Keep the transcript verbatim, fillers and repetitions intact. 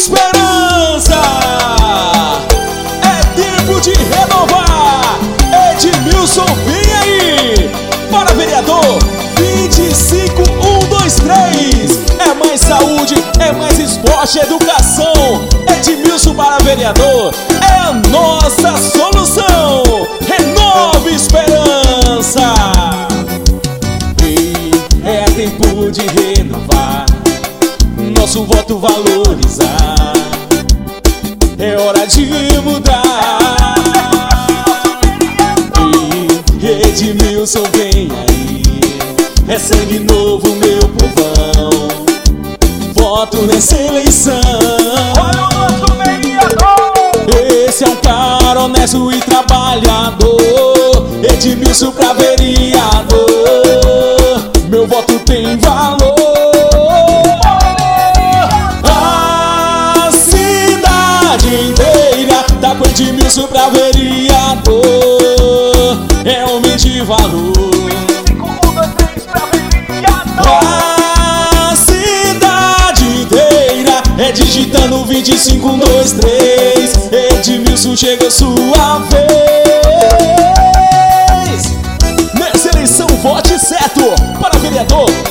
esperança. É tempo de renovar. Edmilson, vem aí. Para vereador, vinte e cinco, um, dois, três. É mais saúde, é mais esporte, educação. Edmilson para vereador é a nossa solução. Renova esperança. Ei, é tempo de renovar, nosso voto valorizar. É hora de mudar. Ei, Edmilson, vem aí. É sangue novo, meu povão. Voto nessa eleição. Olha o nosso vereador. Esse é um cara honesto e trabalhador. Edmilson pra vereador. Meu voto tem valor. A cidade inteira tá com Edmilson pra vereador. É homem de valor. A cidade inteira é digitando vinte e cinco, um, dois, três. Edmilson, chega a sua vez. Nessa eleição, vote certo para vereador